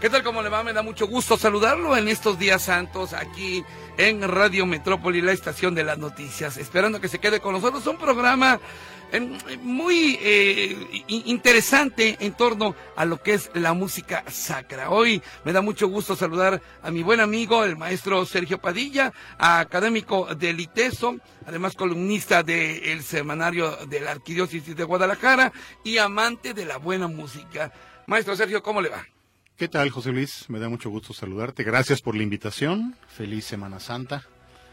¿Qué tal? ¿Cómo le va? Me da mucho gusto saludarlo en estos días santos aquí en Radio Metrópoli, la estación de las noticias. Esperando que se quede con nosotros. Un programa muy interesante en torno a lo que es la música sacra. Hoy me da mucho gusto saludar a mi buen amigo, el maestro Sergio Padilla, académico del ITESO, además columnista del semanario de la Arquidiócesis de Guadalajara y amante de la buena música. Maestro Sergio, ¿cómo le va? ¿Qué tal, José Luis? Me da mucho gusto saludarte. Gracias por la invitación. Feliz Semana Santa,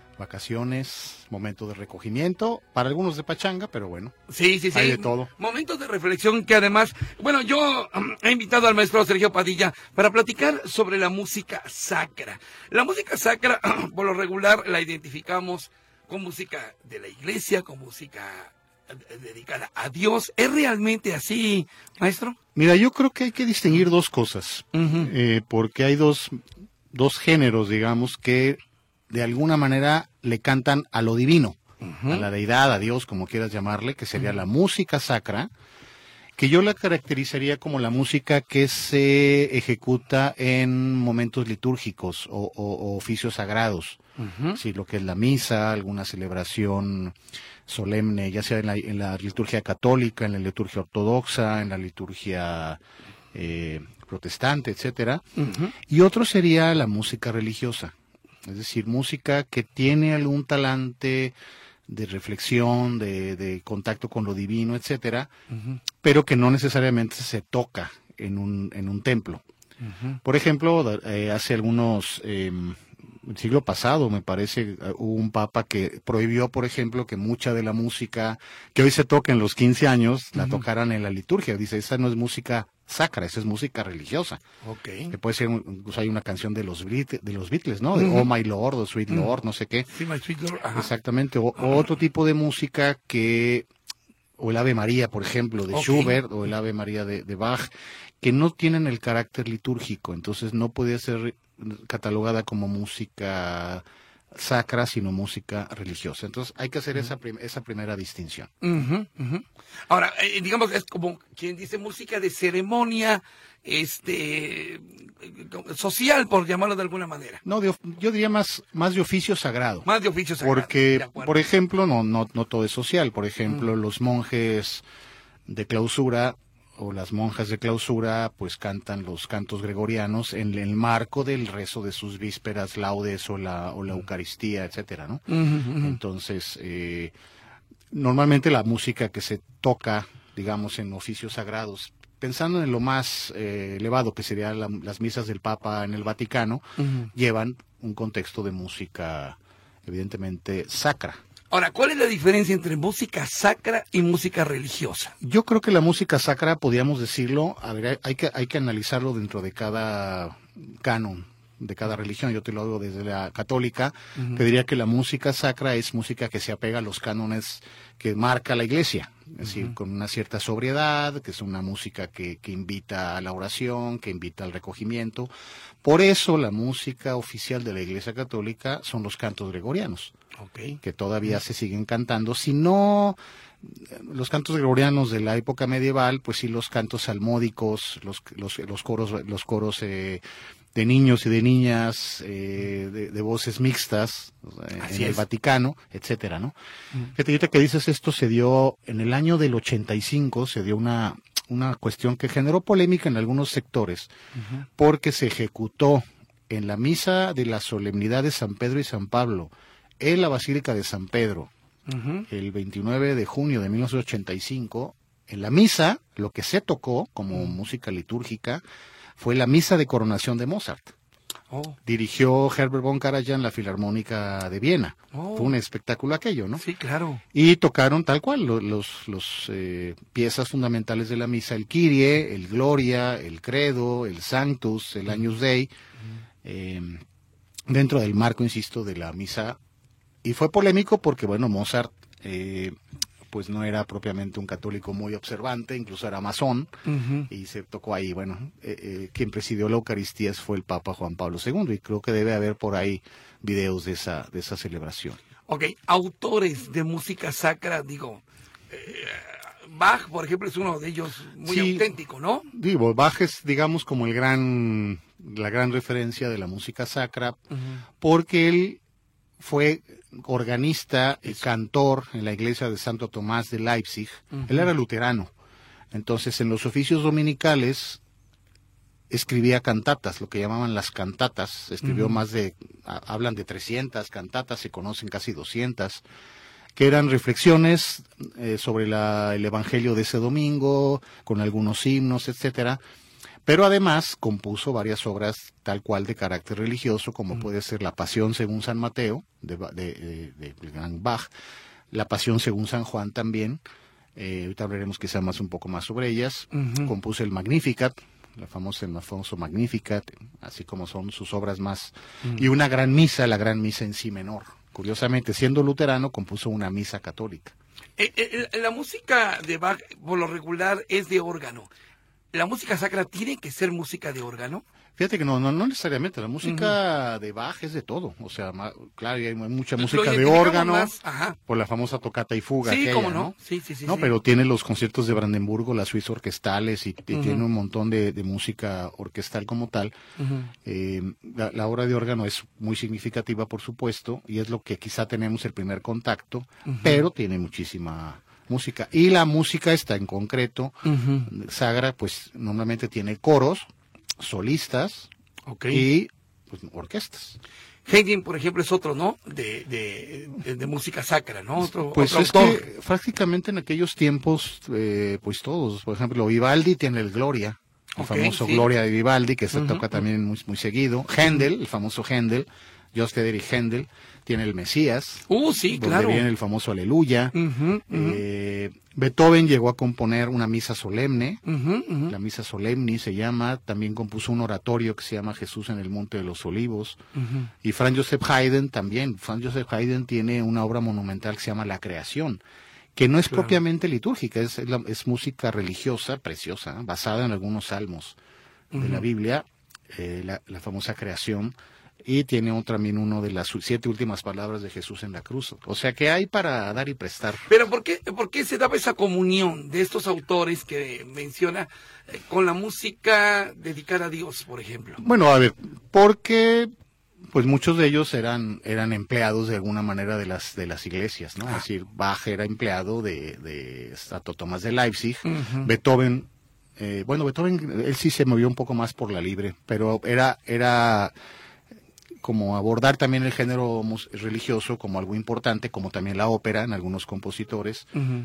vacaciones, momento de recogimiento, para algunos de pachanga, pero bueno. Sí. Hay de todo. Momentos de reflexión que además, bueno, yo he invitado al maestro Sergio Padilla para platicar sobre la música sacra. La música sacra, por lo regular, la identificamos con música de la iglesia, con música dedicada a Dios. ¿Es realmente así, maestro? Mira, yo creo que hay que distinguir dos cosas, porque hay dos géneros, digamos, que de alguna manera le cantan a lo divino, a la deidad, a Dios, como quieras llamarle, que sería la música sacra, que yo la caracterizaría como la música que se ejecuta en momentos litúrgicos o oficios sagrados. Sí, lo que es la misa, alguna celebración solemne, ya sea en la liturgia católica, en la liturgia ortodoxa, en la liturgia protestante, etcétera. Y otro sería la música religiosa, es decir, música que tiene algún talante de reflexión, de contacto con lo divino, etcétera, pero que no necesariamente se toca en un templo. Por ejemplo, hace algunos el siglo pasado, me parece, hubo un papa que prohibió, por ejemplo, que mucha de la música que hoy se toca en los 15 años la tocaran en la liturgia. Dice, esa no es música sacra, esa es música religiosa. Okay. Que puede ser, incluso hay una canción de los Beatles, ¿no? De Oh My Lord, o Sweet Lord, no sé qué. Sí, My Sweet Lord. Ajá. Exactamente, o otro tipo de música que, o el Ave María, por ejemplo, de Schubert, o el Ave María de Bach, que no tienen el carácter litúrgico, entonces no puede ser catalogada como música sacra, sino música religiosa. Entonces hay que hacer esa primera distinción. Ahora, digamos, es como quien dice música de ceremonia, social, por llamarlo de alguna manera. No, yo diría más de oficio sagrado. Más de oficio sagrado. Porque, por ejemplo, no todo es social. Por ejemplo, los monjes de clausura o las monjas de clausura, pues cantan los cantos gregorianos en el marco del rezo de sus vísperas, laudes o la Eucaristía, etcétera, ¿no? Entonces, normalmente la música que se toca, digamos, en oficios sagrados, pensando en lo más elevado, que serían las misas del Papa en el Vaticano, llevan un contexto de música, evidentemente, sacra. Ahora, ¿cuál es la diferencia entre música sacra y música religiosa? Yo creo que la música sacra, podríamos decirlo, a ver, hay que analizarlo dentro de cada canon, de cada religión. Yo te lo hago desde la católica. Te diría que la música sacra es música que se apega a los cánones que marca la iglesia, es decir, con una cierta sobriedad, que es una música que invita a la oración, que invita al recogimiento. Por eso la música oficial de la Iglesia Católica son los cantos gregorianos, que todavía se siguen cantando. Si no, los cantos gregorianos de la época medieval, pues sí, los cantos salmódicos, los coros de niños y de niñas, de voces mixtas, en el Vaticano, etcétera, ¿no? Fíjate, ahorita que dices esto, se dio en el año del 85, se dio una cuestión que generó polémica en algunos sectores, porque se ejecutó en la misa de la solemnidad de San Pedro y San Pablo, en la Basílica de San Pedro, el 29 de junio de 1985, en la misa, lo que se tocó como música litúrgica fue la misa de coronación de Mozart. Dirigió Herbert von Karajan la Filarmónica de Viena. Fue un espectáculo aquello, ¿no? Sí, claro. Y tocaron tal cual los piezas fundamentales de la misa, el Kyrie, el Gloria, el Credo, el Sanctus, el Agnus Dei, dentro del marco, insisto, de la misa. Y fue polémico porque, bueno, Mozart pues no era propiamente un católico muy observante, incluso era masón, y se tocó ahí, bueno, quien presidió la Eucaristía fue el Papa Juan Pablo II, y creo que debe haber por ahí videos de esa celebración. Ok, autores de música sacra, digo, Bach, por ejemplo, es uno de ellos muy auténtico, ¿no? Digo, Bach es, digamos, como el gran la gran referencia de la música sacra, porque él fue organista y cantor en la iglesia de Santo Tomás de Leipzig. Él era luterano. Entonces, en los oficios dominicales escribía cantatas, lo que llamaban las cantatas. Escribió hablan de 300 cantatas, se conocen casi 200, que eran reflexiones sobre el evangelio de ese domingo, con algunos himnos, etcétera. Pero además compuso varias obras tal cual de carácter religioso, como puede ser La Pasión según San Mateo, de gran Bach, La Pasión según San Juan también. Ahorita hablaremos quizá un poco más sobre ellas. Compuso el Magnificat, el famoso Magnificat, así como son sus obras más. Y una gran misa, la gran misa en si menor. Curiosamente, siendo luterano, compuso una misa católica. La música de Bach, por lo regular, es de órgano. ¿La música sacra tiene que ser música de órgano? Fíjate que no necesariamente. La música de Bach es de todo. O sea, claro, hay mucha música de órgano por la famosa tocata y fuga. Sí, aquella, cómo no. Sí. Pero tiene los conciertos de Brandenburgo, las suites orquestales y tiene un montón de música orquestal como tal. La obra de órgano es muy significativa, por supuesto, y es lo que quizá tenemos el primer contacto, pero tiene muchísima música. Y la música está en concreto, sagra, pues normalmente tiene coros, solistas y pues, orquestas. Haydn, por ejemplo, es otro, ¿no? De música sacra, ¿no? Otro autor. Que prácticamente en aquellos tiempos, pues todos, por ejemplo, Vivaldi tiene el Gloria, el famoso Gloria de Vivaldi, que se toca también muy seguido. Händel, el famoso Händel, Johann Friedrich Händel, tiene el Mesías, sí, donde claro. viene el famoso Aleluya. Beethoven llegó a componer una misa solemne, la Misa Solemni se llama, también compuso un oratorio que se llama Jesús en el Monte de los Olivos, y Franz Joseph Haydn también. Franz Joseph Haydn tiene una obra monumental que se llama La Creación, que no es propiamente litúrgica, es música religiosa, preciosa, basada en algunos salmos de la Biblia, la famosa Creación. Y tiene también uno de las 7 últimas palabras de Jesús en la cruz. O sea que hay para dar y prestar. Pero ¿por qué se daba esa comunión de estos autores que menciona con la música dedicada a Dios, por ejemplo? Bueno, a ver, porque pues muchos de ellos eran empleados de alguna manera de las iglesias, ¿no? Es decir, Bach era empleado de Santo Tomás de Leipzig, Beethoven, Beethoven, él sí se movió un poco más por la libre, pero era como abordar también el género religioso como algo importante, como también la ópera en algunos compositores.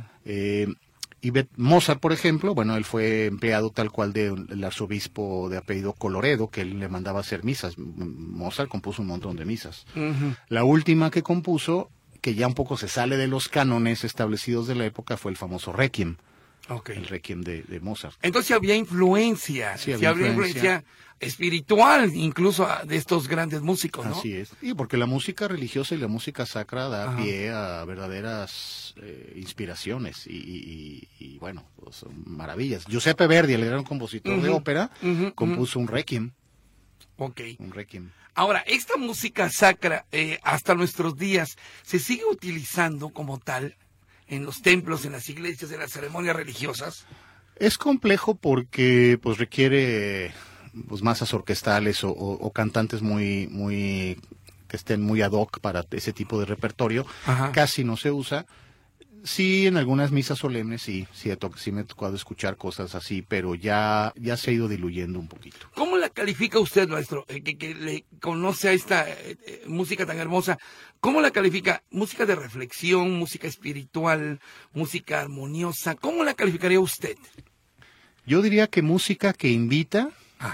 Y Mozart, por ejemplo, él fue empleado tal cual del arzobispo de apellido Coloredo, que él le mandaba hacer misas. Mozart compuso un montón de misas. La última que compuso, que ya un poco se sale de los cánones establecidos de la época, fue el famoso Requiem. El Requiem de Mozart. Entonces había influencia, había influencia espiritual incluso de estos grandes músicos, ¿no? Así es. Y porque la música religiosa y la música sacra da pie a verdaderas inspiraciones y bueno, pues, son maravillas. Giuseppe Verdi, el gran compositor de ópera, compuso un Requiem. Un Requiem. Ahora, esta música sacra hasta nuestros días se sigue utilizando como tal en los templos, en las iglesias, en las ceremonias religiosas. Es complejo porque pues requiere pues masas orquestales o cantantes muy que estén muy ad hoc para ese tipo de repertorio. Casi no se usa. Sí, en algunas misas solemnes sí me ha tocado escuchar cosas así, pero ya se ha ido diluyendo un poquito. ¿Cómo la califica usted, maestro, que le conoce a esta música tan hermosa? ¿Cómo la califica? ¿Música de reflexión, música espiritual, música armoniosa? ¿Cómo la calificaría usted? Yo diría que música que invita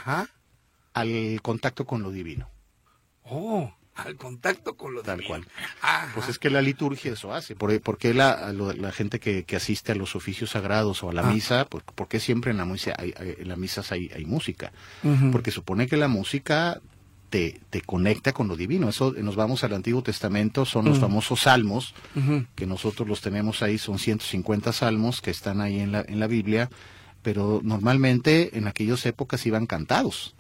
al contacto con lo divino. Al contacto con lo tal divino. Cual. Pues es que la liturgia eso hace. ¿Por qué la gente que asiste a los oficios sagrados o a la misa, por qué siempre en las misas hay música? Porque supone que la música te conecta con lo divino. Eso, nos vamos al Antiguo Testamento, son los famosos salmos, que nosotros los tenemos ahí, son 150 salmos que están ahí en la Biblia, pero normalmente en aquellas épocas iban cantados.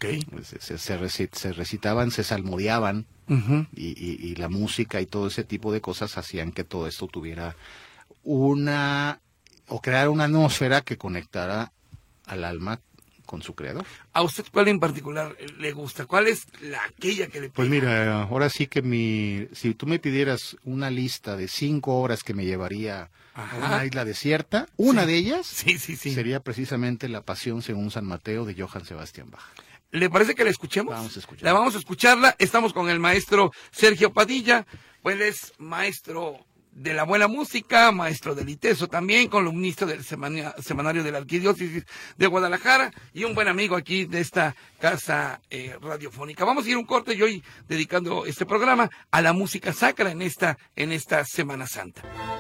Se recitaban, se salmodiaban, y la música y todo ese tipo de cosas hacían que todo esto tuviera creara una atmósfera que conectara al alma con su creador. ¿A usted cuál en particular le gusta? ¿Cuál es aquella que le pega? Pues mira, ahora sí que si tú me pidieras una lista de 5 horas que me llevaría a una isla desierta, una de ellas sería precisamente La Pasión según San Mateo de Johann Sebastian Bach. ¿Le parece que la escuchemos? Vamos a escucharla. Vamos a escucharla. Estamos con el maestro Sergio Padilla, pues él es maestro de la buena música, maestro del ITESO también, columnista del semanario de la Arquidiócesis de Guadalajara y un buen amigo aquí de esta casa radiofónica. Vamos a ir a un corte y hoy dedicando este programa a la música sacra en esta Semana Santa.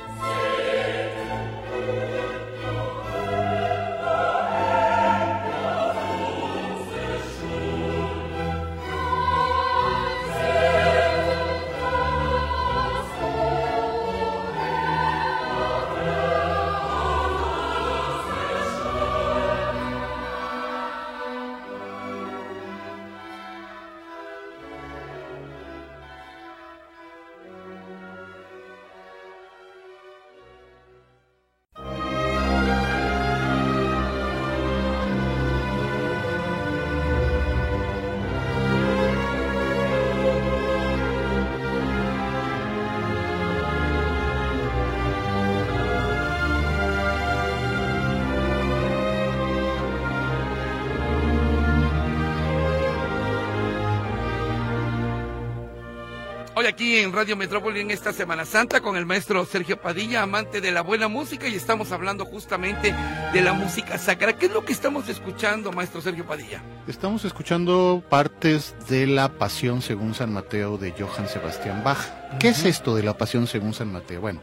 Hoy aquí en Radio Metrópoli en esta Semana Santa con el maestro Sergio Padilla, amante de la buena música, y estamos hablando justamente de la música sacra. ¿Qué es lo que estamos escuchando, maestro Sergio Padilla? Estamos escuchando partes de La Pasión según San Mateo de Johann Sebastian Bach. ¿Qué es esto de La Pasión según San Mateo? Bueno,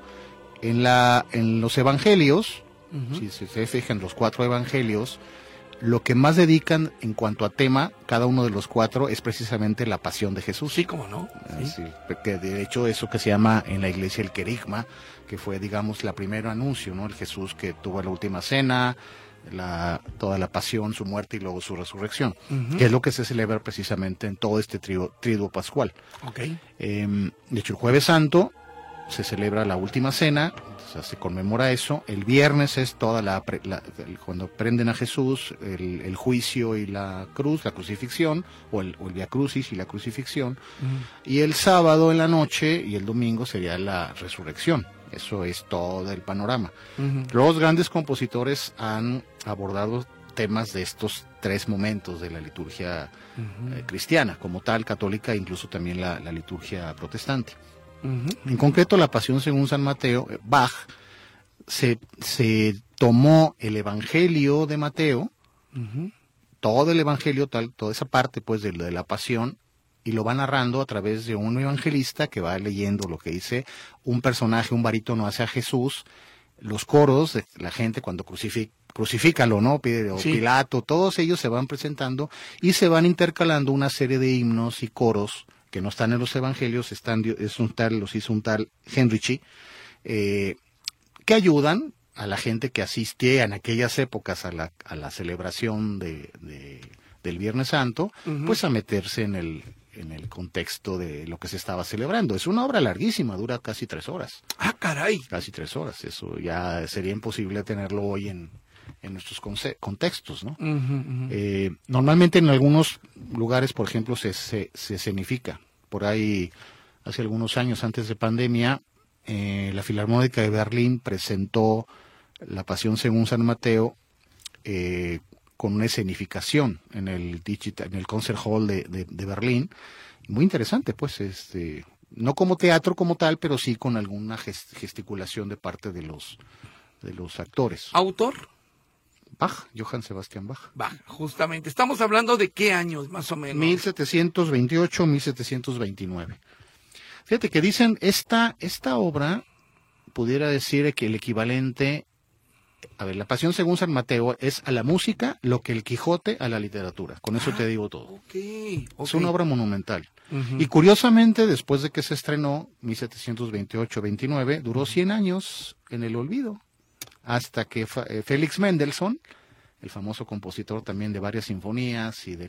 en los evangelios, si se fijan, los 4 evangelios, lo que más dedican en cuanto a tema, cada uno de los 4, es precisamente la pasión de Jesús. Sí, cómo no. Sí, porque de hecho eso que se llama en la iglesia el querigma, que fue, digamos, la primer anuncio, ¿no? El Jesús que tuvo la última cena, toda la pasión, su muerte y luego su resurrección, que es lo que se celebra precisamente en todo este triduo pascual. Okay. De hecho, el Jueves Santo se celebra la última cena, o sea, se conmemora eso. El viernes es toda cuando prenden a Jesús, el juicio y la cruz, la crucifixión, o el Via Crucis y la crucifixión. Y el sábado en la noche y el domingo sería la resurrección. Eso es todo el panorama. Los grandes compositores han abordado temas de estos 3 momentos de la liturgia cristiana, como tal, católica, e incluso también la liturgia protestante. En concreto, La Pasión según San Mateo, Bach se tomó el Evangelio de Mateo, todo el Evangelio, toda esa parte pues de la Pasión, y lo va narrando a través de un evangelista que va leyendo lo que dice un personaje, un barítono hacia Jesús, los coros de la gente cuando crucifícalo, ¿no? Pilato, todos ellos se van presentando y se van intercalando una serie de himnos y coros que no están en los evangelios, los hizo un tal Henrici, que ayudan a la gente que asistía en aquellas épocas a la celebración del Viernes Santo, pues a meterse en el contexto de lo que se estaba celebrando. Es una obra larguísima, dura casi 3 horas. ¡Ah, caray! Casi 3 horas, eso ya sería imposible tenerlo hoy en nuestros contextos, ¿no? Normalmente en algunos lugares, por ejemplo, se escenifica. Por ahí, hace algunos años, antes de pandemia, la Filarmónica de Berlín presentó La Pasión según San Mateo con una escenificación en el Concert Hall de Berlín. Muy interesante, pues, no como teatro como tal, pero sí con alguna gesticulación de parte de los actores. ¿Autor? Bach, Johann Sebastian Bach. Bach, justamente. Estamos hablando de qué años, más o menos. 1728, 1729. Fíjate que dicen, esta obra, pudiera decir que el equivalente, La Pasión según San Mateo es a la música lo que el Quijote a la literatura. Con eso te digo todo. Okay. Es una obra monumental. Y curiosamente, después de que se estrenó, 1728-29, duró 100 años en el olvido. Hasta que Félix Mendelssohn, el famoso compositor también de varias sinfonías y de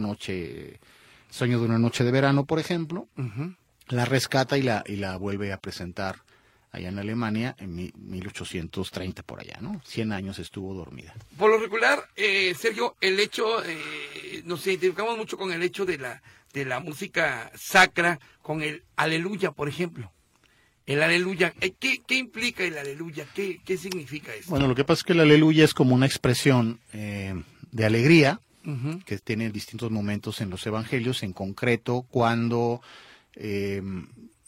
Sueño de una noche de verano, por ejemplo, la rescata y la vuelve a presentar allá en Alemania, en 1830 por allá, ¿no? 100 años estuvo dormida. Por lo regular, Sergio, el hecho, nos identificamos mucho con el hecho de la música sacra, con el aleluya, por ejemplo. El aleluya, ¿qué implica el aleluya? ¿Qué significa eso? Bueno, lo que pasa es que el aleluya es como una expresión de alegría, que tiene distintos momentos en los evangelios, en concreto cuando el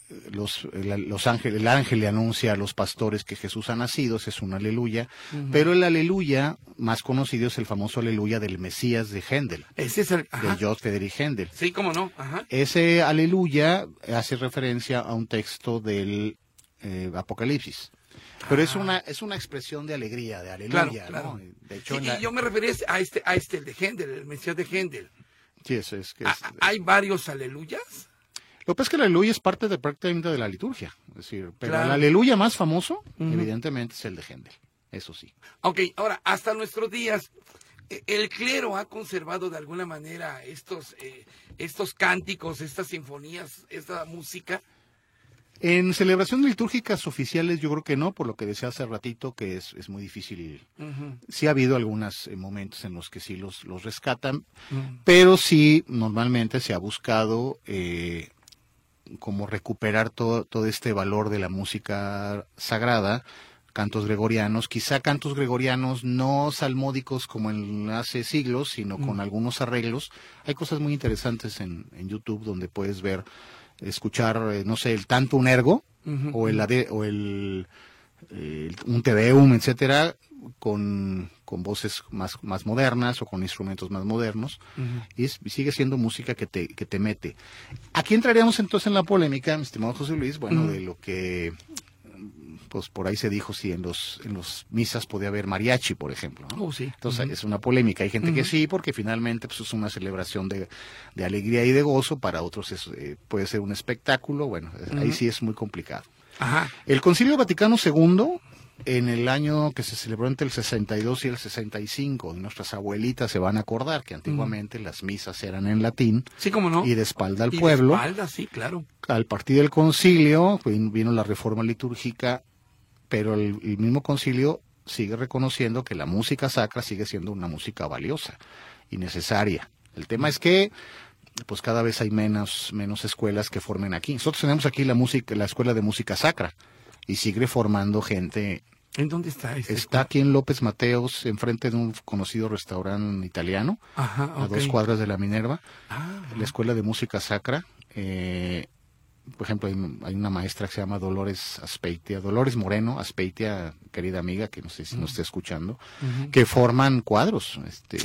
ángel le anuncia a los pastores que Jesús ha nacido, ese es un aleluya, pero el aleluya más conocido es el famoso aleluya del Mesías de Händel, Ese es de Johann Friedrich Händel. Sí, cómo no. Ajá. Ese aleluya hace referencia a un texto del Apocalipsis. Pero es una expresión de alegría, de aleluya, claro. ¿no? De hecho, sí, y yo me refería a el de Händel, el Mesías de Händel. Sí, eso es. ¿Hay varios aleluyas? Lo que pasa es que el aleluya es prácticamente de la liturgia. Es decir, pero el aleluya más famoso, evidentemente, es el de Händel. Eso sí. Ok, ahora, hasta nuestros días, ¿el clero ha conservado de alguna manera estos cánticos, estas sinfonías, esta música? En celebraciones litúrgicas oficiales yo creo que no, por lo que decía hace ratito, que es muy difícil. Sí ha habido algunos momentos en los que sí los rescatan, pero sí normalmente se ha buscado como recuperar todo este valor de la música sagrada, cantos gregorianos, quizá cantos gregorianos no salmódicos como en hace siglos, sino con algunos arreglos. Hay cosas muy interesantes en YouTube donde puedes escuchar, no sé, el Tantum un ergo, o un Te Deum, etcétera, con voces más modernas o con instrumentos más modernos, y sigue siendo música que te mete. Aquí entraríamos entonces en la polémica, mi estimado José Luis, bueno, de lo que pues por ahí se dijo si en los misas podía haber mariachi, por ejemplo, ¿no? Sí. Entonces es una polémica. Hay gente que sí, porque finalmente pues es una celebración de alegría y de gozo. Para otros puede ser un espectáculo. Bueno, ahí sí es muy complicado. Ajá. El Concilio Vaticano II, en el año que se celebró entre el 62 y el 65, nuestras abuelitas se van a acordar que antiguamente las misas eran en latín, sí, cómo no, y de espalda al pueblo. De espalda, sí, claro. Al partir del concilio vino la reforma litúrgica, pero el mismo concilio sigue reconociendo que la música sacra sigue siendo una música valiosa y necesaria. El tema es que pues cada vez hay menos escuelas que formen aquí. Nosotros tenemos aquí la escuela de música sacra, y sigue formando gente. ¿En dónde está? Está aquí en López Mateos, enfrente de un conocido restaurante italiano, a 2 cuadras de la Minerva. La escuela de música sacra. Por ejemplo, hay una maestra que se llama Dolores Moreno Aspeitia, querida amiga, que no sé si nos está escuchando, que forman cuadros.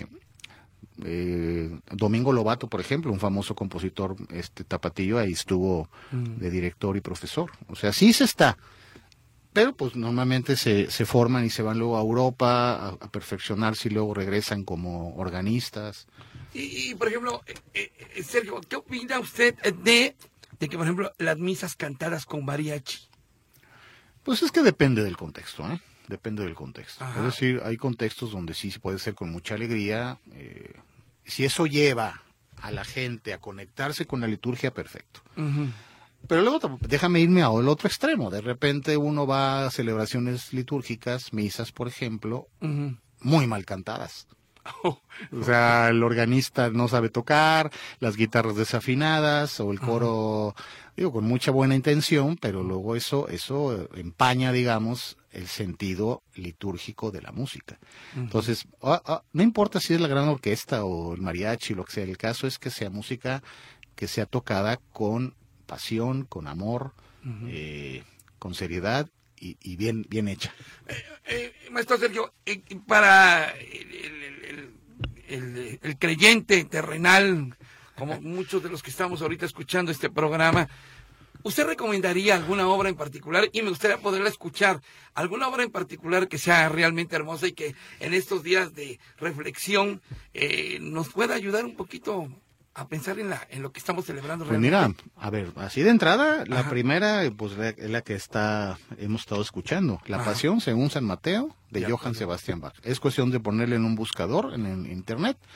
Domingo Lobato, por ejemplo, un famoso compositor tapatillo, ahí estuvo de director y profesor. O sea, sí se está. Pero pues normalmente se forman y se van luego a Europa a perfeccionarse y luego regresan como organistas. Y por ejemplo, Sergio, ¿qué opina usted de que, por ejemplo, las misas cantadas con mariachi? Pues es que depende del contexto, ¿eh? Depende del contexto. Ajá. Es decir, hay contextos donde sí puede ser con mucha alegría. Si eso lleva a la gente a conectarse con la liturgia, perfecto. Pero luego déjame irme al otro extremo. De repente uno va a celebraciones litúrgicas, misas, por ejemplo, muy mal cantadas. O sea, el organista no sabe tocar, las guitarras desafinadas, o el coro, con mucha buena intención, pero luego eso empaña, digamos, el sentido litúrgico de la música. Entonces, no importa si es la gran orquesta o el mariachi, lo que sea, el caso es que sea música que sea tocada con pasión, con amor, con seriedad y bien hecha. Maestro Sergio, para el creyente terrenal, como muchos de los que estamos ahorita escuchando este programa, ¿usted recomendaría alguna obra en particular? Y me gustaría poderla escuchar, alguna obra en particular que sea realmente hermosa y que en estos días de reflexión nos pueda ayudar un poquito a pensar en lo que estamos celebrando realmente. Pues mira, a ver, así de entrada, la primera, pues es la que hemos estado escuchando, La Pasión según San Mateo, de Johann Sebastian Bach. Es cuestión de ponerle en un buscador en internet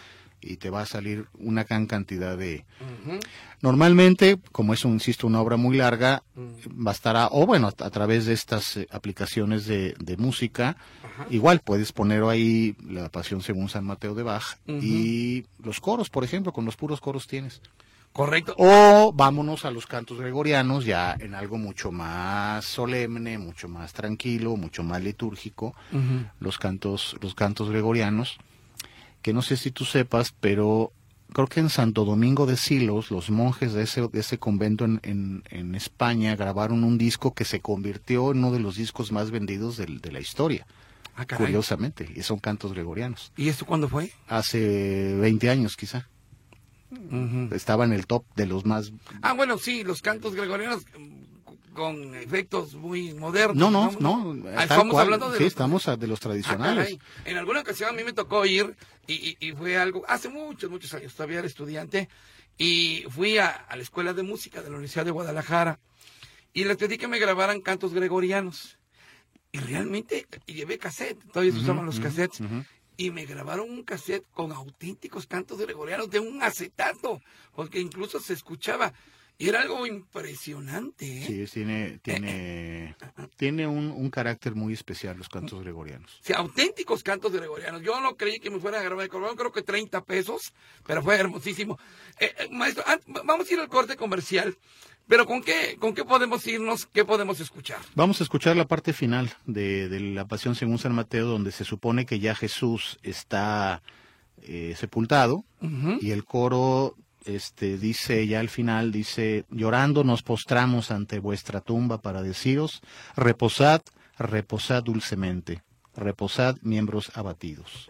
y te va a salir una gran cantidad de... Ujú. Normalmente, como es, insisto, una obra muy larga, bastará, o bueno, a través de estas aplicaciones de música, Ajá. igual puedes poner ahí la Pasión según San Mateo de Bach Ujú. y los coros, por ejemplo, con los puros coros tienes. Correcto. O vámonos a los cantos gregorianos, ya en algo mucho más solemne, mucho más tranquilo, mucho más litúrgico, Ujú. los cantos gregorianos, que no sé si tú sepas, pero creo que en Santo Domingo de Silos, los monjes de ese convento en España grabaron un disco que se convirtió en uno de los discos más vendidos de la historia, Ah, caray. curiosamente, y son cantos gregorianos. ¿Y esto cuándo fue? Hace 20 años quizá, Ujú. estaba en el top de los más... Ah, bueno, sí, los cantos gregorianos con efectos muy modernos. No, digamos. Ah, tal estamos cual, hablando de sí, los... estamos de los Ah, tradicionales. caray. En alguna ocasión a mí me tocó ir y fue algo, hace muchos años, todavía era estudiante, y fui a la Escuela de Música de la Universidad de Guadalajara y les pedí que me grabaran cantos gregorianos. Y realmente llevé cassette, todavía se usaban los cassettes, y me grabaron un cassette con auténticos cantos gregorianos de un acetato, porque incluso se escuchaba. Y era algo impresionante, ¿eh? Sí, tiene un carácter muy especial los cantos gregorianos. Sí, auténticos cantos gregorianos. Yo no creí que me fuera a grabar, creo que 30 pesos, pero fue hermosísimo. Maestro, vamos a ir al corte comercial, pero ¿con qué podemos irnos? ¿Qué podemos escuchar? Vamos a escuchar la parte final de la Pasión según San Mateo, donde se supone que ya Jesús está sepultado, Ujú. y el coro dice ya al final, dice: llorando nos postramos ante vuestra tumba para deciros, reposad, reposad dulcemente, reposad miembros abatidos.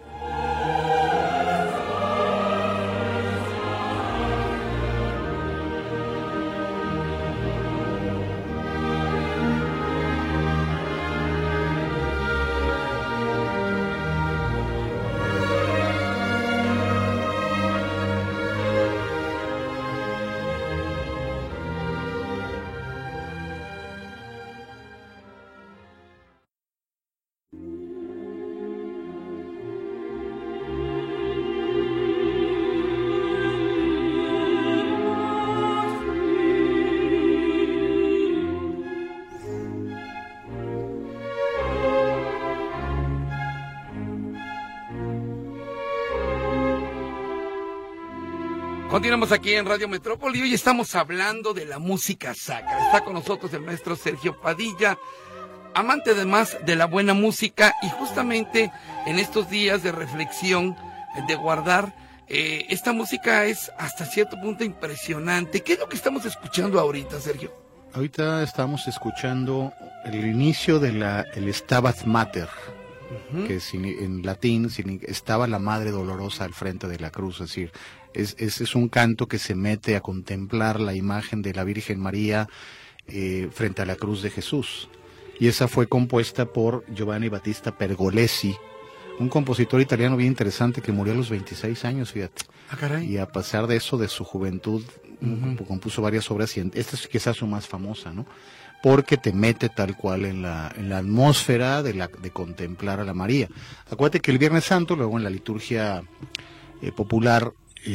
Continuamos aquí en Radio Metrópoli y hoy estamos hablando de la música sacra. Está con nosotros el maestro Sergio Padilla, amante además de la buena música, y justamente en estos días de reflexión, de guardar, esta música es hasta cierto punto impresionante. ¿Qué es lo que estamos escuchando ahorita, Sergio? Ahorita estamos escuchando el inicio de el Stabat Mater, que en latín estaba la Madre Dolorosa al frente de la cruz, es decir, es un canto que se mete a contemplar la imagen de la Virgen María frente a la cruz de Jesús. Y esa fue compuesta por Giovanni Battista Pergolesi, un compositor italiano bien interesante que murió a los 26 años, fíjate. Ah, caray. Y a pesar de eso, de su juventud, compuso varias obras, y esta es quizás su más famosa, ¿no? Porque te mete tal cual en la atmósfera de contemplar a la María. Acuérdate que el Viernes Santo, luego en la liturgia popular,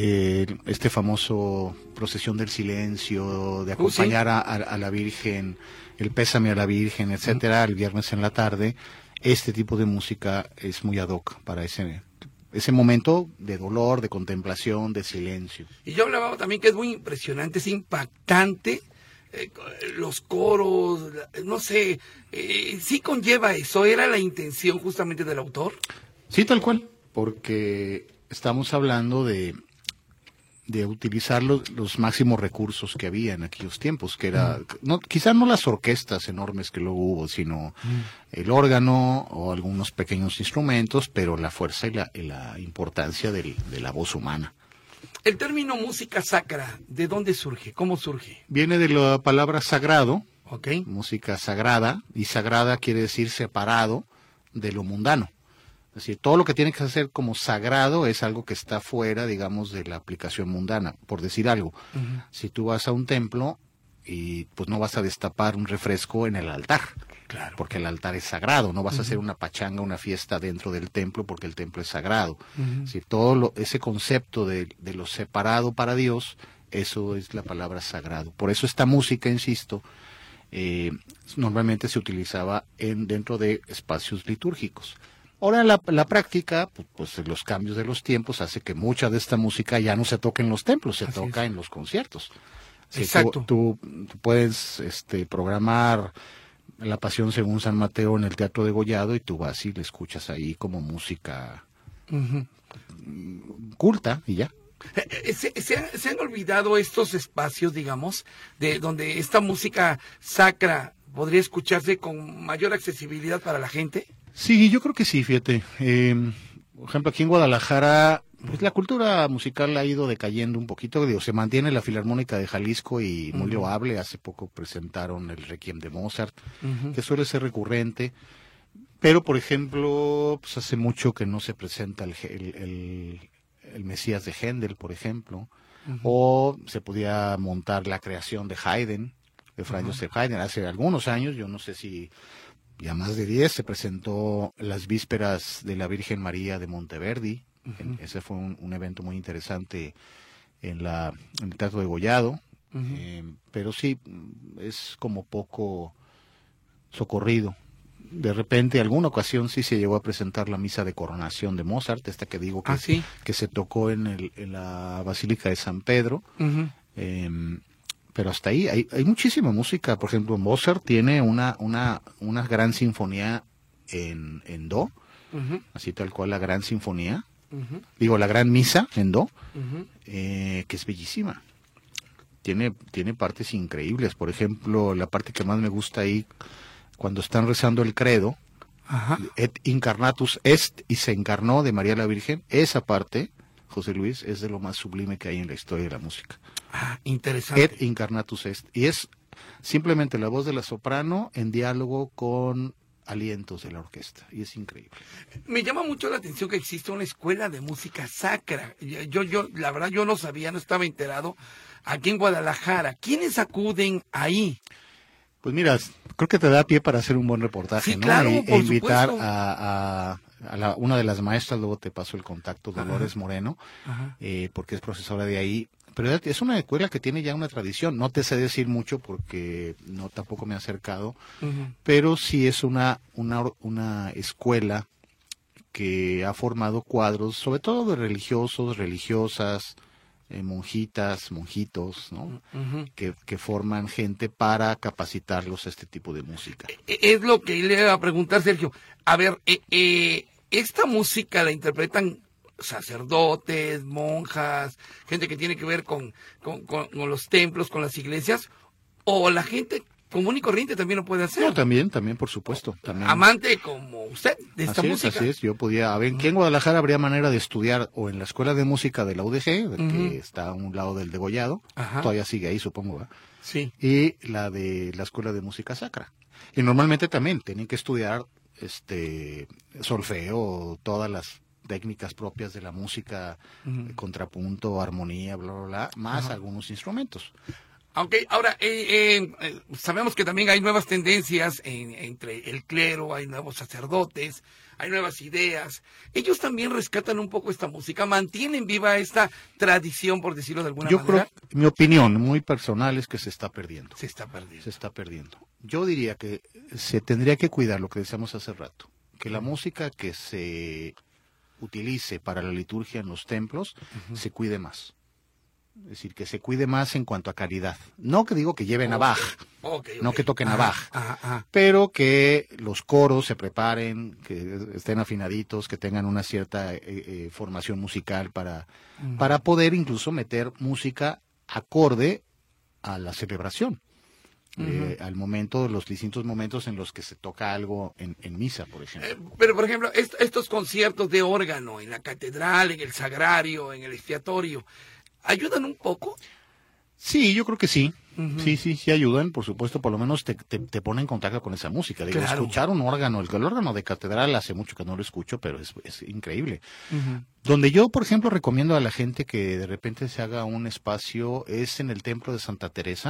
este famoso procesión del silencio, de acompañar a la Virgen, el pésame a la Virgen, etcétera, el viernes en la tarde, este tipo de música es muy ad hoc para ese momento de dolor, de contemplación, de silencio. Y yo hablaba también que es muy impresionante, es impactante, los coros, no sé, sí conlleva eso, ¿era la intención justamente del autor? Sí, tal cual, porque estamos hablando de utilizar los máximos recursos que había en aquellos tiempos, que era, quizás no las orquestas enormes que luego hubo, sino el órgano o algunos pequeños instrumentos, pero la fuerza y la importancia de la voz humana. El término música sacra, ¿de dónde surge? ¿Cómo surge? Viene de la palabra sagrado, Okay. música sagrada, y sagrada quiere decir separado de lo mundano. Es decir, todo lo que tiene que ser como sagrado es algo que está fuera, digamos, de la aplicación mundana. Por decir algo, si tú vas a un templo y pues no vas a destapar un refresco en el altar. Claro. Porque el altar es sagrado, no vas a hacer una pachanga, una fiesta dentro del templo porque el templo es sagrado. Si ese concepto de lo separado para Dios, eso es la palabra sagrado. Por eso esta música, insisto, normalmente se utilizaba dentro de espacios litúrgicos. Ahora la práctica, pues los cambios de los tiempos hace que mucha de esta música ya no se toque en los templos, se toca en los conciertos. Exacto. Tú puedes programar La Pasión según San Mateo en el Teatro de Degollado y tú vas y le escuchas ahí como música culta y ya. ¿Se han olvidado estos espacios, digamos, de donde esta música sacra podría escucharse con mayor accesibilidad para la gente? Sí, yo creo que sí, fíjate. Por ejemplo, aquí en Guadalajara, pues la cultura musical ha ido decayendo un poquito. Digo, se mantiene la Filarmónica de Jalisco y muy loable. Hace poco presentaron el Requiem de Mozart, que suele ser recurrente. Pero, por ejemplo, pues hace mucho que no se presenta el Mesías de Händel, por ejemplo. O se podía montar la creación de Haydn, de Franz Joseph Haydn. Hace algunos años, yo no sé si ya más de 10, se presentó Las Vísperas de la Virgen María de Monteverdi. Ese fue un evento muy interesante en el Teatro de Degollado. Pero sí, es como poco socorrido. De repente, alguna ocasión sí se llegó a presentar la Misa de Coronación de Mozart, esta que digo que se tocó en la Basílica de San Pedro. Pero hasta ahí hay muchísima música. Por ejemplo, Mozart tiene una gran sinfonía en do, así tal cual, la gran sinfonía, digo, la gran misa en do, que es bellísima. Tiene partes increíbles. Por ejemplo, la parte que más me gusta ahí, cuando están rezando el credo, et incarnatus est, y se encarnó, de María la Virgen, esa parte, José Luis, es de lo más sublime que hay en la historia de la música. Interesante. Et incarnatus est. Y es simplemente la voz de la soprano en diálogo con alientos de la orquesta. Y es increíble. Me llama mucho la atención que existe una escuela de música sacra. Yo la verdad, yo no sabía, no estaba enterado. Aquí en Guadalajara, ¿quiénes acuden ahí? Pues mira, creo que te da pie para hacer un buen reportaje, sí, ¿no? Claro, e invitar supuesto. a una de las maestras, luego te paso el contacto, Dolores Moreno, porque es profesora de ahí. Pero es una escuela que tiene ya una tradición. No te sé decir mucho porque tampoco me he acercado, pero sí es una escuela que ha formado cuadros, sobre todo de religiosos, religiosas, monjitas, monjitos, ¿no? Que forman gente para capacitarlos a este tipo de música. Es lo que le iba a preguntar, Sergio. A ver, ¿esta música la interpretan sacerdotes, monjas, gente que tiene que ver con los templos, con las iglesias, o la gente común y corriente también lo puede hacer? No, también, por supuesto. También. Amante como usted de esta música. Así es, yo podía, aquí en Guadalajara habría manera de estudiar o en la Escuela de Música de la UDG, que está a un lado del Degollado, todavía sigue ahí, supongo, ¿verdad? Sí. Y la de la Escuela de Música Sacra. Y normalmente también tienen que estudiar solfeo, todas las técnicas propias de la música, contrapunto, armonía, bla, bla, bla, más algunos instrumentos. Aunque ahora sabemos que también hay nuevas tendencias entre el clero, hay nuevos sacerdotes, hay nuevas ideas. Ellos también rescatan un poco esta música, mantienen viva esta tradición, por decirlo de alguna manera. Yo creo, mi opinión muy personal es que se está perdiendo. Se está perdiendo. Se está perdiendo. Yo diría que se tendría que cuidar lo que decíamos hace rato, que la música que se utilice para la liturgia en los templos se cuide más. Es decir, que se cuide más en cuanto a calidad. No que digo que lleven a Bach, no que toquen a Bach, pero que los coros se preparen, que estén afinaditos, que tengan una cierta formación musical para poder incluso meter música acorde a la celebración. Al momento, los distintos momentos en los que se toca algo en misa, por ejemplo. Pero, por ejemplo, estos conciertos de órgano en la catedral, en el sagrario, en el expiatorio, ¿ayudan un poco? Sí, yo creo que sí. Sí ayudan, por supuesto, por lo menos te pone en contacto con esa música. Digo, claro. Escuchar un órgano, el órgano de catedral hace mucho que no lo escucho, pero es increíble. Donde yo, por ejemplo, recomiendo a la gente que de repente se haga un espacio es en el templo de Santa Teresa,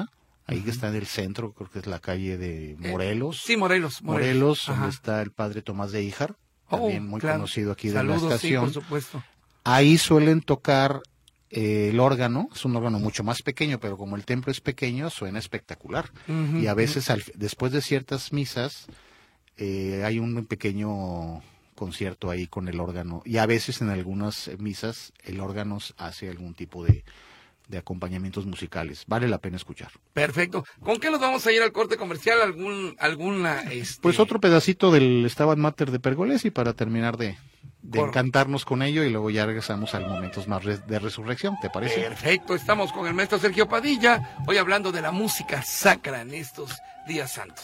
ahí que está en el centro, creo que es la calle de Morelos. Sí, Morelos. Morelos, Ajá. donde está el padre Tomás de Híjar, también muy claro. conocido aquí Saludos, de la estación. sí, por supuesto. Ahí suelen tocar el órgano, es un órgano mucho más pequeño, pero como el templo es pequeño, suena espectacular. Y a veces, después de ciertas misas, hay un pequeño concierto ahí con el órgano. Y a veces en algunas misas el órgano hace algún tipo de acompañamientos musicales. Vale la pena escuchar. Perfecto. ¿Con qué nos vamos a ir al corte comercial? ¿Alguna Pues otro pedacito del Stabat Mater de Pergolesi para terminar de encantarnos con ello, y luego ya regresamos al momentos más de resurrección, ¿te parece? Perfecto, estamos con el maestro Sergio Padilla, hoy hablando de la música sacra en estos días santos.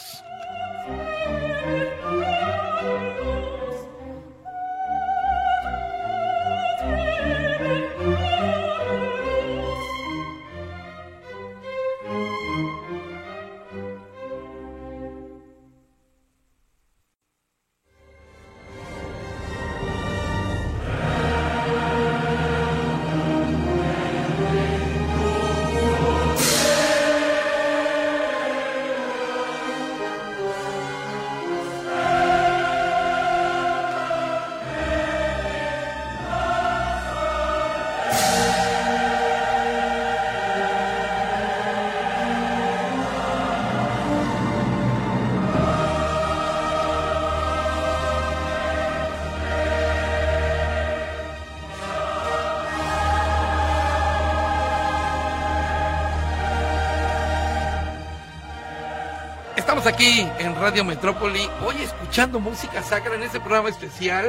Estamos aquí en Radio Metrópoli, hoy escuchando música sacra en este programa especial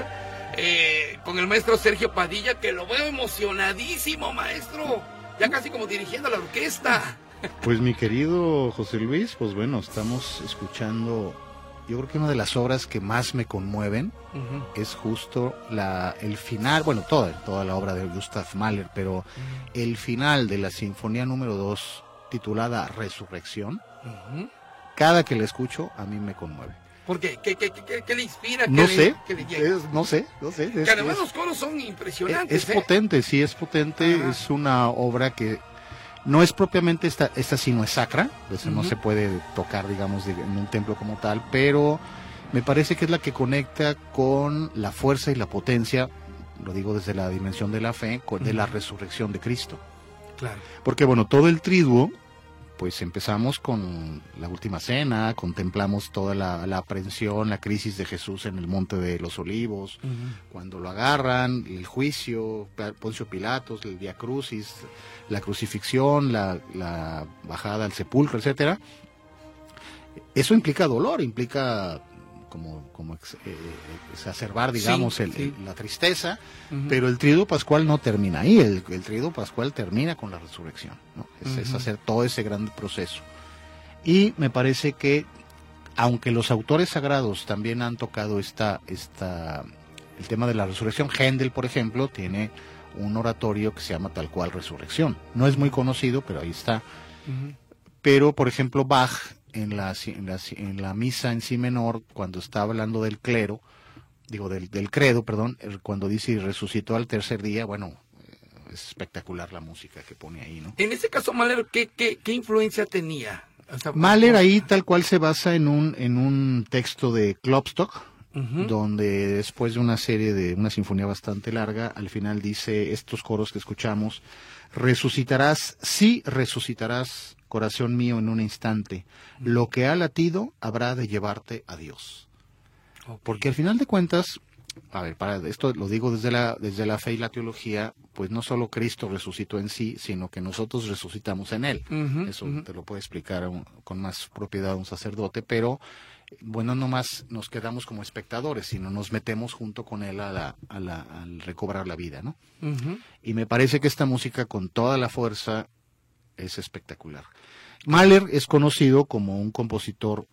con el maestro Sergio Padilla, que lo veo emocionadísimo, maestro, ya casi como dirigiendo la orquesta. Pues mi querido José Luis, pues bueno, estamos escuchando, yo creo que una de las obras que más me conmueven es justo el final, bueno, toda la obra de Gustav Mahler, pero el final de la Sinfonía número 2, titulada Resurrección. Cada que la escucho, a mí me conmueve. ¿Por qué? ¿Qué le inspira? No sé. No sé. Que además los coros son impresionantes. Es potente, sí, es potente. Ajá. Es una obra que no es propiamente esta sí no es sacra, eso no se puede tocar, digamos, en un templo como tal, pero me parece que es la que conecta con la fuerza y la potencia, lo digo desde la dimensión de la fe, de la resurrección de Cristo. Claro. Porque, bueno, todo el triduo, pues empezamos con la última cena, contemplamos toda la aprehensión, la crisis de Jesús en el Monte de los Olivos, cuando lo agarran, el juicio, Poncio Pilatos, el Vía Crucis, la crucifixión, la bajada al sepulcro, etcétera. Eso implica dolor, implica como exacerbar, digamos, la tristeza, pero el Tríduo Pascual no termina ahí, el Tríduo Pascual termina con la resurrección, ¿no? Es hacer todo ese gran proceso. Y me parece que, aunque los autores sagrados también han tocado el tema de la resurrección, Händel, por ejemplo, tiene un oratorio que se llama tal cual Resurrección. No es muy conocido, pero ahí está. Pero, por ejemplo, Bach, en la misa en si menor, cuando está hablando del clero, del credo, perdón, cuando dice y resucitó al tercer día, bueno, es espectacular la música que pone ahí, ¿no? En ese caso, Mahler, ¿qué influencia tenía? O sea, Mahler ahí tal cual se basa en un texto de Klopstock, donde después de una sinfonía bastante larga, al final dice estos coros que escuchamos: resucitarás, sí resucitarás, corazón mío, en un instante. Lo que ha latido habrá de llevarte a Dios. Okay. Porque al final de cuentas, a ver, para esto lo digo desde la fe y la teología, pues no solo Cristo resucitó en sí, sino que nosotros resucitamos en Él. Eso te lo puede explicar con más propiedad un sacerdote, pero bueno, no más nos quedamos como espectadores, sino nos metemos junto con Él al recobrar la vida, ¿no? Y me parece que esta música, con toda la fuerza, es espectacular. Mahler es conocido como un compositor,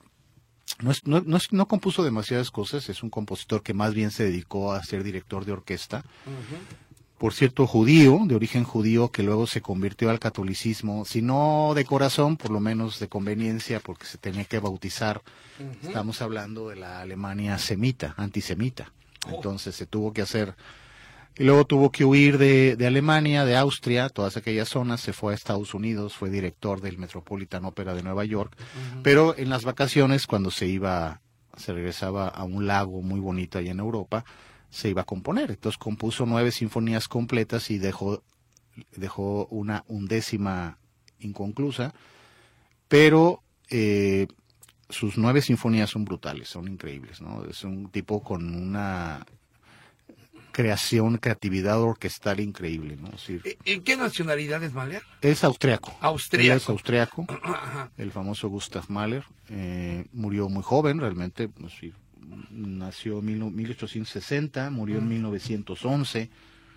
no compuso demasiadas cosas, es un compositor que más bien se dedicó a ser director de orquesta. Por cierto, judío, de origen judío, que luego se convirtió al catolicismo, si no de corazón, por lo menos de conveniencia, porque se tenía que bautizar. Estamos hablando de la Alemania antisemita. Entonces se tuvo que hacer Y luego tuvo que huir de Alemania, de Austria, todas aquellas zonas, se fue a Estados Unidos, fue director del Metropolitan Opera de Nueva York, pero en las vacaciones, cuando se regresaba a un lago muy bonito allá en Europa, se iba a componer. Entonces compuso 9 sinfonías completas y dejó una 11ª inconclusa, pero sus 9 sinfonías son brutales, son increíbles, ¿no? Es un tipo con una creatividad orquestal increíble, ¿no? Es decir, ¿En qué nacionalidad es Mahler? es austriaco. Austriaco. Él es austriaco, el famoso Gustav Mahler. Murió muy joven, realmente, es decir, nació en 1860, murió en 1911,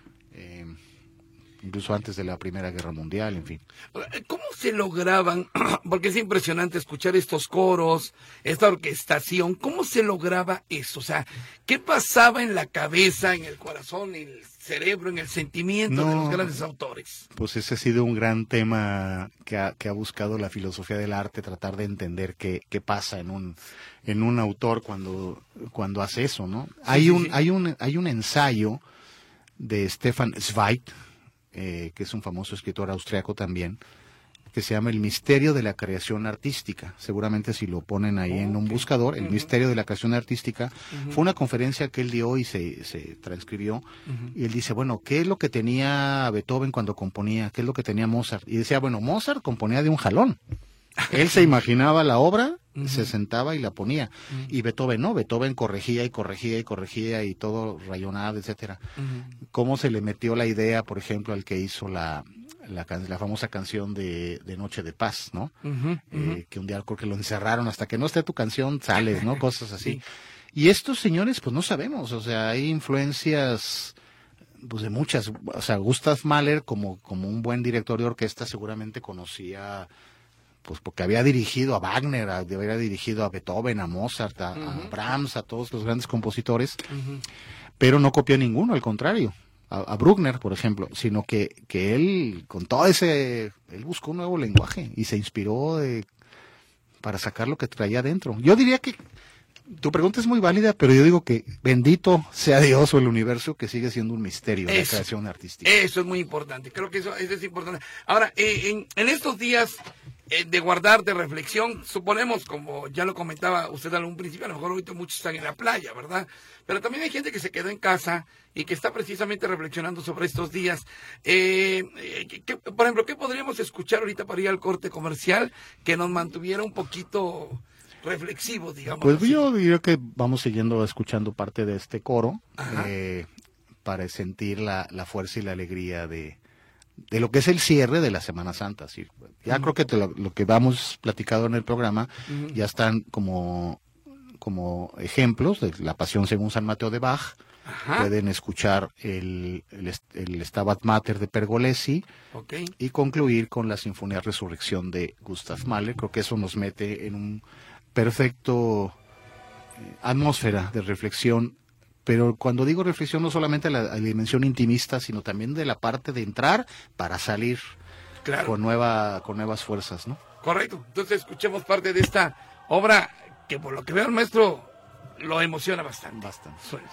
incluso antes de la Primera Guerra Mundial, en fin. ¿Cómo se lograban? Porque es impresionante escuchar estos coros, esta orquestación. ¿Cómo se lograba eso? O sea, ¿qué pasaba en la cabeza, en el corazón, en el cerebro, en el sentimiento de los grandes autores? Pues ese ha sido un gran tema que ha buscado la filosofía del arte, tratar de entender qué pasa en un autor cuando hace eso, ¿no? Sí, hay un ensayo de Stefan Zweig, que es un famoso escritor austriaco también, que se llama El misterio de la creación artística. Seguramente si lo ponen ahí en un buscador, El misterio de la creación artística, fue una conferencia que él dio y se transcribió, y él dice, bueno, ¿qué es lo que tenía Beethoven cuando componía? ¿Qué es lo que tenía Mozart? Y decía, bueno, Mozart componía de un jalón. Él se imaginaba la obra, se sentaba y la ponía. Y Beethoven no, Beethoven corregía y corregía y corregía y todo rayonado, etcétera. ¿Cómo se le metió la idea, por ejemplo, al que hizo la famosa canción de Noche de Paz, ¿no? Que un día creo que lo encerraron, hasta que no esté tu canción, sales, ¿no? Cosas así. Sí. Y estos señores, pues no sabemos, o sea, hay influencias pues de muchas, o sea, Gustav Mahler como un buen director de orquesta seguramente conocía, pues porque había dirigido a Wagner, había dirigido a Beethoven, a Mozart, a Brahms, a todos los grandes compositores, pero no copió ninguno, al contrario, a Bruckner, por ejemplo, sino que él, con todo él buscó un nuevo lenguaje y se inspiró para sacar lo que traía adentro. Yo diría que tu pregunta es muy válida, pero yo digo que bendito sea Dios o el universo, que sigue siendo un misterio la creación artística. Eso es muy importante, creo que eso es importante. Ahora, en estos días de guardar, de reflexión, suponemos, como ya lo comentaba usted al un principio, a lo mejor ahorita muchos están en la playa, ¿verdad? Pero también hay gente que se quedó en casa y que está precisamente reflexionando sobre estos días. Por ejemplo, ¿qué podríamos escuchar ahorita para ir al corte comercial que nos mantuviera un poquito reflexivos, digamos? Pues así? Yo diría que vamos escuchando parte de este coro para sentir la fuerza y la alegría de lo que es el cierre de la Semana Santa. ¿Sí? Ya creo que lo que vamos platicado en el programa ya están como ejemplos de la Pasión según San Mateo de Bach. Pueden escuchar el Stabat Mater de Pergolesi y concluir con la Sinfonía Resurrección de Gustav Mahler. Creo que eso nos mete en un perfecto atmósfera de reflexión. Pero cuando digo reflexión, no solamente la dimensión intimista, sino también de la parte de entrar para salir con nuevas fuerzas, ¿no? Correcto. Entonces escuchemos parte de esta obra que, por lo que veo, el maestro lo emociona bastante. Suelta.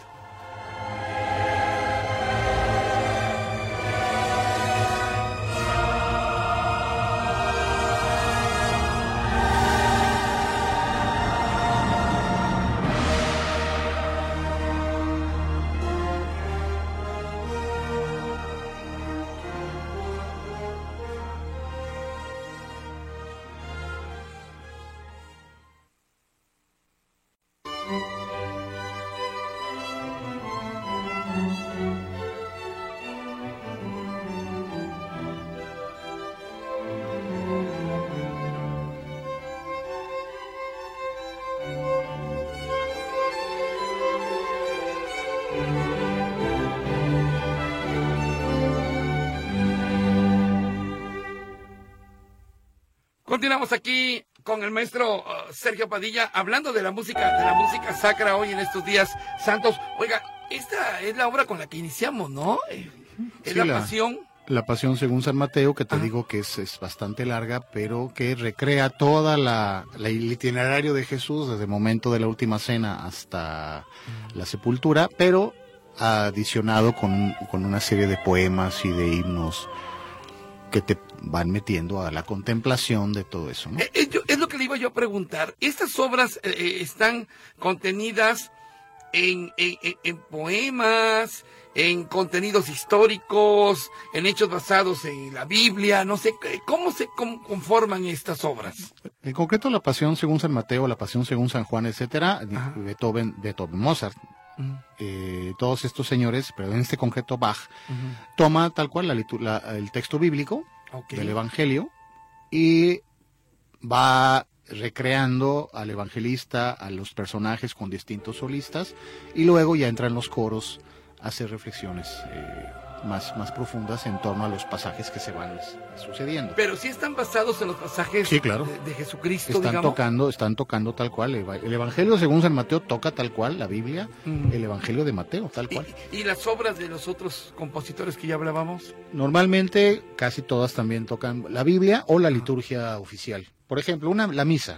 Continuamos aquí con el maestro Sergio Padilla, hablando de la música sacra hoy en estos días santos. Oiga, esta es la obra con la que iniciamos, ¿no? Es sí, la Pasión. La Pasión según San Mateo, que te digo que es bastante larga, pero que recrea toda el itinerario de Jesús desde el momento de la última cena hasta la sepultura, pero adicionado con una serie de poemas y de himnos que te van metiendo a la contemplación de todo eso, ¿no? Es lo que le iba yo a preguntar. ¿Estas obras están contenidas en poemas, en contenidos históricos, en hechos basados en la Biblia? No sé, ¿cómo se conforman estas obras? En concreto, la Pasión según San Mateo, la Pasión según San Juan, etcétera, Beethoven, Mozart, todos estos señores, pero en este concreto Bach, toma tal cual el texto bíblico del Evangelio y va recreando al evangelista, a los personajes con distintos solistas, y luego ya entran los coros a hacer reflexiones más profundas en torno a los pasajes que se van sucediendo. Pero sí están basados en los pasajes, sí, claro, de Jesucristo, están tocando tal cual. El Evangelio según San Mateo toca tal cual la Biblia, el Evangelio de Mateo, tal cual. ¿Y las obras de los otros compositores que ya hablábamos? Normalmente casi todas también tocan la Biblia o la liturgia oficial. Por ejemplo, la misa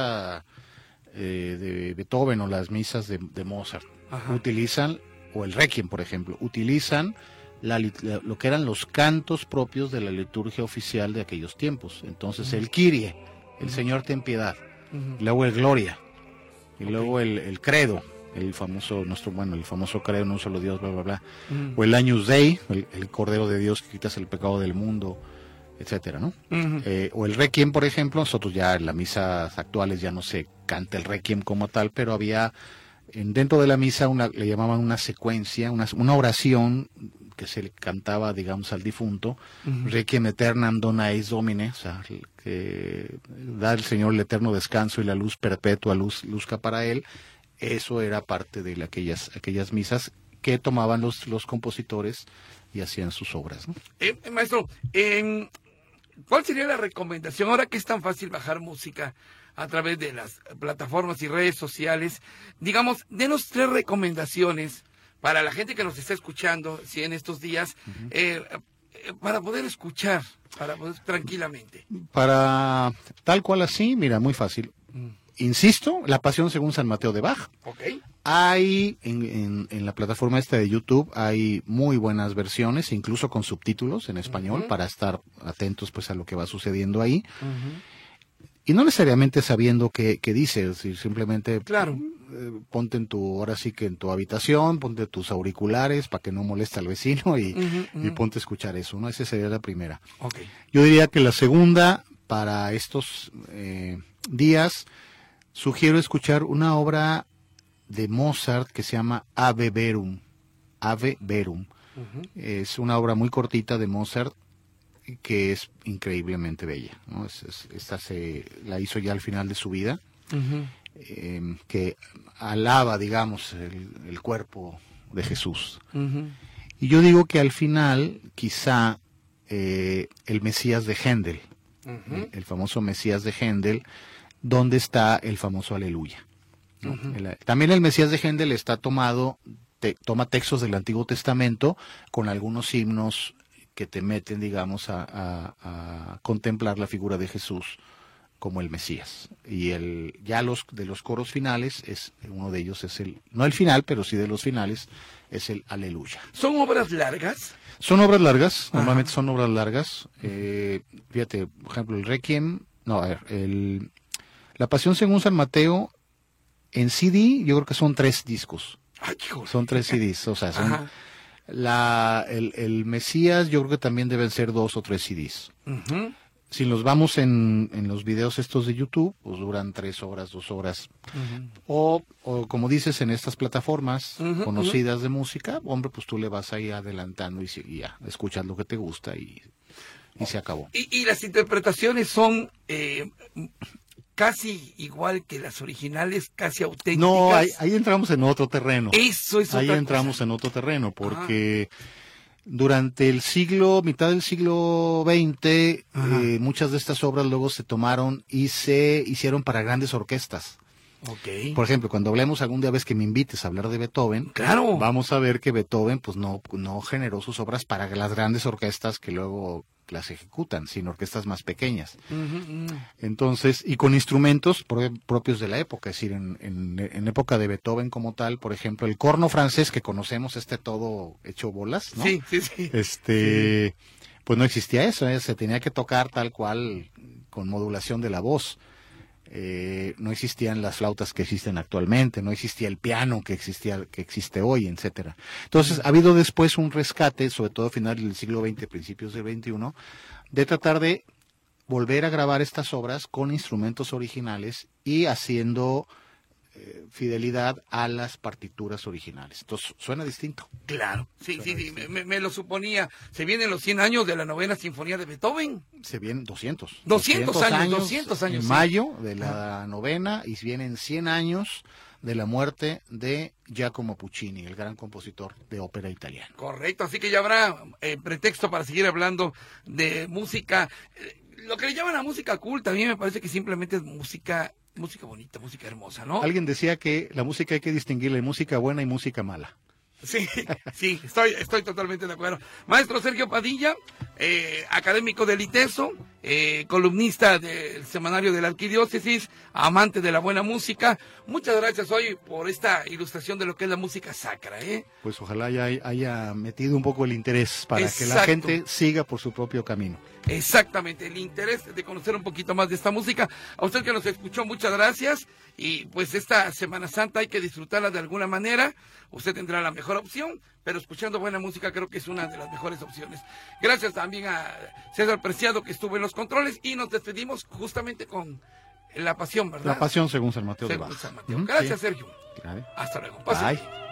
de Beethoven o las misas de Mozart utilizan, o el Requiem, por ejemplo, utilizan lo que eran los cantos propios de la liturgia oficial de aquellos tiempos. Entonces el Kyrie, el Señor ten piedad, y luego el Gloria, y luego el Credo, el famoso Credo en un solo Dios, bla, bla, bla, o el Agnus Dei, el Cordero de Dios que quitas el pecado del mundo, etcétera, ¿no? O el Requiem, por ejemplo. Nosotros ya en las misas actuales ya no se canta el Requiem como tal, pero había dentro de la misa le llamaban una secuencia, una oración que se le cantaba, digamos, al difunto, Requiem aeternam dona eis Domine, o sea, que da el Señor el eterno descanso y la luz perpetua, luzca para él. Eso era parte de aquellas misas que tomaban los compositores y hacían sus obras, ¿no? Maestro, ¿cuál sería la recomendación ahora que es tan fácil bajar música a través de las plataformas y redes sociales? Digamos, denos 3 recomendaciones para la gente que nos está escuchando, si en estos días, para poder escuchar, para poder tranquilamente. Para tal cual así, mira, muy fácil. Insisto, la Pasión según San Mateo de Bach. Okay. Hay en la plataforma esta de YouTube hay muy buenas versiones, incluso con subtítulos en español, para estar atentos pues a lo que va sucediendo ahí. Y no necesariamente sabiendo qué dice, es decir, simplemente ponte en tu habitación, ponte tus auriculares para que no moleste al vecino y ponte a escuchar eso, ¿no? Esa sería la primera. Okay. Yo diría que la segunda, para estos días, sugiero escuchar una obra de Mozart que se llama Ave Verum. Ave Verum. Es una obra muy cortita de Mozart que es increíblemente bella, ¿no? Esta la hizo ya al final de su vida, que alaba, digamos, el cuerpo de Jesús. Y yo digo que al final, quizá, el Mesías de Händel, el famoso Mesías de Händel, donde está el famoso Aleluya, ¿no? También el Mesías de Händel está toma textos del Antiguo Testamento con algunos himnos que te meten, digamos, a contemplar la figura de Jesús como el Mesías. Y de los coros finales, uno de ellos es no el final, pero sí de los finales, es el Aleluya. ¿Son obras largas? Son obras largas, normalmente son obras largas. Fíjate, por ejemplo, el Requiem, la Pasión según San Mateo, en CD, yo creo que son 3 discos. Ay, son 3 CDs, o sea, son... el Mesías yo creo que también deben ser 2 o 3 CDs. Si nos vamos en los videos estos de YouTube, pues duran 3 horas, 2 horas. O como dices, en estas plataformas conocidas de música, hombre, pues tú le vas ahí adelantando y ya, escuchas lo que te gusta y se acabó. Y las interpretaciones son casi igual que las originales, casi auténticas. No, ahí entramos en otro terreno. Eso es ahí entramos en otro terreno, porque durante mitad del siglo XX, muchas de estas obras luego se tomaron y se hicieron para grandes orquestas. Okay. Por ejemplo, cuando hablemos algún día que me invites a hablar de Beethoven, claro, vamos a ver que Beethoven pues no generó sus obras para las grandes orquestas que luego las ejecutan, sino orquestas más pequeñas. Entonces, y con instrumentos propios de la época, es decir, en época de Beethoven como tal, por ejemplo, el corno francés que conocemos, todo hecho bolas, ¿no? Sí. Pues no existía eso, se tenía que tocar tal cual, con modulación de la voz. No existían las flautas que existen actualmente, no existía el piano que existe hoy, etcétera. Entonces ha habido después un rescate, sobre todo a finales del siglo XX, principios del XXI, de tratar de volver a grabar estas obras con instrumentos originales y haciendo fidelidad a las partituras originales. Entonces suena distinto. Claro, sí, me lo suponía. Se vienen los 100 años de la novena sinfonía de Beethoven. Se vienen 200 años. En mayo de la novena, y vienen 100 años de la muerte de Giacomo Puccini, el gran compositor de ópera italiano. Correcto, así que ya habrá pretexto para seguir hablando de música. Lo que le llaman a música culta, a mí me parece que simplemente es música bonita, música hermosa, ¿no? Alguien decía que la música hay que distinguirla en música buena y música mala. Sí, estoy totalmente de acuerdo. Maestro Sergio Padilla, académico del ITESO, columnista del semanario de la Arquidiócesis, amante de la buena música. Muchas gracias hoy por esta ilustración de lo que es la música sacra, Pues ojalá ya haya metido un poco el interés para que la gente siga por su propio camino. Exactamente, el interés de conocer un poquito más de esta música. A usted que nos escuchó, muchas gracias. Y pues esta Semana Santa hay que disfrutarla de alguna manera. Usted tendrá la mejor opción, pero escuchando buena música creo que es una de las mejores opciones. Gracias también a César Preciado, que estuvo en los controles, y nos despedimos justamente con La Pasión, ¿verdad? La Pasión según San Mateo de Bach. Gracias, Sergio. Claro. Hasta luego. Bye.